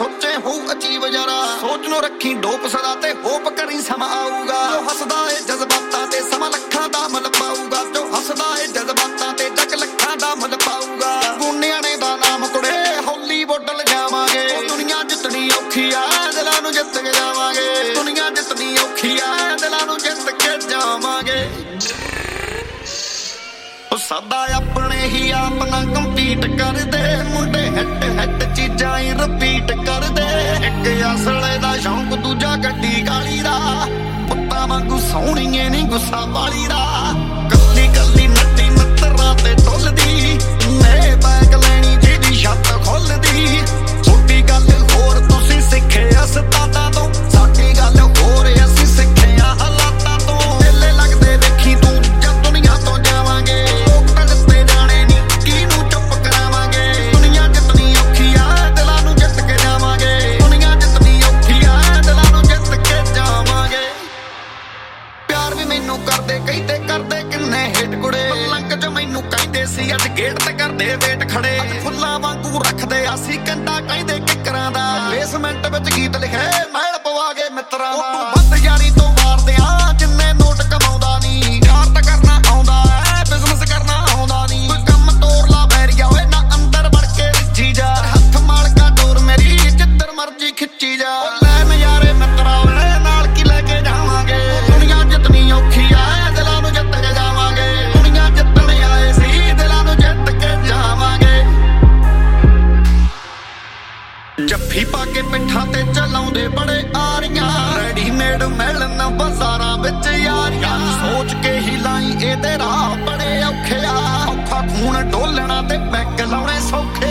ਸੋਚੇ ਹੋ ਅਜੀਬ ਜਰਾ ਸੋਚ ਨੂੰ ਰੱਖੀ ਡੋਪ ਸਦਾ ਤੇ ਹੋਪ ਕਰੀ ਸਮਾਂ ਆਊਗਾ ਜੋ ਹੱਸਦਾ ਏ ਜਜ਼ਬਾਤਾਂ ਤੇ ਸਮਾਂ ਲੱਖਾਂ ਦਾ ਮੁੱਲ ਪਾਊਗਾ ਜੋ ਹੱਸਦਾ ਏ ਜਜ਼ਬਾਤਾਂ ਤੇ ਜੱਗ ਲੱਖਾਂ ਦਾ ਮੁੱਲ ਪਾਊਗਾ ਗੁੰਨਿਆਣੇ ਦਾ ਨਾਮ ਕੁੜੇ ਹਾਲੀਵੁੱਡ ਲਿਜਾਵਾਂਗੇ ਦੁਨੀਆ ਜਿੱਤਣੀ ਔਖੀ ਆ ਦਿਲਾਂ ਨੂੰ ਜਿੱਤ ਕੇ ਜਾਵਾਂਗੇ ਦੁਨੀਆ ਜਿੱਤਣੀ ਔਖੀ ਆ ਦਿਲਾਂ ਨੂੰ ਜਿੱਤ ਕੇ ਜਾਵਾਂਗੇ ਉਹ ਸਾਡਾ ਆਪਣੇ ਹੀ ਆਪ ਨਾਲ ਕੰਪੀਟ ਕਰਦੇ ਮੁੰਡੇ ਹਿੱਟ ਹਿੱਟ ਚੀਜ਼ਾਂ ਹੀ ਰਿਪੀਟ ਕਰਦੇ ਇੱਕ ਅਸਲੇ ਦਾ ਸ਼ੌਂਕ ਦੂਜਾ ਗੱਡੀ ਕਾਲੀ ਦਾ ਪੁੱਤਾਂ ਵਾਂਗੂ ਸੋਹਣੀਏ ਨੀ ਗੁੱਸਾ ਵਾਲੀ ਦਾ ਕੱਲੀ ਕੱਲੀ ਨੱਟੀ ਮਿੱਤਰਾਂ ਤੇ ਟੁੱਲਦੀ ਨੇ ਬੈਗ ਲੈਣੀ ਜਿਹਦੀ ਛੱਤ ਖੁੱਲਦੀ ਛੋਟੀ ਗੱਲ ਹੋਰ ਤੁਸੀਂ ਸਿੱਖੇ ਉਸਤਾਦਾਂ ਤੋਂ ਸਾਡੀ ਗੱਲ ਹੋਰ ਅਸੀਂ ਸਿੱਖੇ ਆ ਹਾਲਾਤਾਂ ਤੋਂ ਮੇਲੇ ਲੱਗਦੇ ਵੇਖੀ ਤੂੰ ਜਦ ਦੁਨੀਆ ਤੋਂ ਜਾਵਾਂਗੇ ਕਰਦੇ ਕਈ ਤੇ ਕਰਦੇ ਕਿੰਨੇ ਹਿੱਟ ਕੁੜੇ ਲੰਘ ਚ ਮੈਨੂੰ ਕਹਿੰਦੇ ਸੀ ਅੱਜ ਗੇਟ ਤੇ ਕਰਦੇ ਵੇਟ ਖੜੇ ਫੁੱਲਾਂ ਵਾਂਗੂ ਰੱਖਦੇ ਅਸੀਂ ਕੰਡਾ ਕਹਿੰਦੇ ਕਿੱਕਰਾਂ ਦਾ ਬੇਸਮੈਂਟ ਵਿੱਚ ਗੀਤ ਲਿਖੇ ਮਹਿਲ ਪਵਾ ਕੇ ਮਿੱਤਰਾਂ ਦਾ ਵੱਧ ਯਾਰੀ ਤੋਂ ਮਾਰਦੇ ਆ ਜਿੰਨੇ ਨੋਟ ਕਮਾਉਂਦਾ ਨਹੀਂ ਯਾਰ ਤਾਂ ਕਰਨਾ ਆਉਂਦਾ ਐ ਬਿਜ਼ਨਸ ਕਰਨਾ ਆਉਂਦਾ ਨਹੀਂ ਕੋਈ ਕੰਮ ਤੋੜ ਲਾ ਬੈਰੀਆ ਓਏ ਨਾ ਅੰਦਰ ਵੜ ਕੇ ਰਿੱਝੀ ਜਾ ਹੱਥ ਮਾਲਕਾ ਡੋਰ ਮੇਰੀ ਜਿੱਧਰ ਮਰਜੀ ਖਿੱਚੀ ਜਾ ਲੈ ਨਜ਼ਾਰੇ ਮਿੱਤਰਾ ਓਏ ਨਾਲ ਕੀ ਲੈ ਕੇ ਜਾਵਾਂਗੇ ਦੁਨੀਆ ਜਿੱਤਣੀ ਔਖੀ ਜੱਫੀ ਪਾ ਕੇ ਪਿੱਠਾਂ ਤੇ ਚਲਾਉਂਦੇ ਬੜੇ ਆਰੀਆਂ ਰੈਡੀਮੇਡ ਮਿਲਣ ਬਾਜ਼ਾਰਾਂ ਵਿੱਚ ਯਾਰੀਆਂ ਸੋਚ ਕੇ ਹੀ ਲਾਈ ਇਹਦੇ ਰਾਹ ਬੜੇ ਔਖੇ ਆ ਔਖਾ ਖੂਨ ਡੋਲਣਾ ਤੇ ਪੈਗ ਲਾਉਣੇ ਸੌਖੇ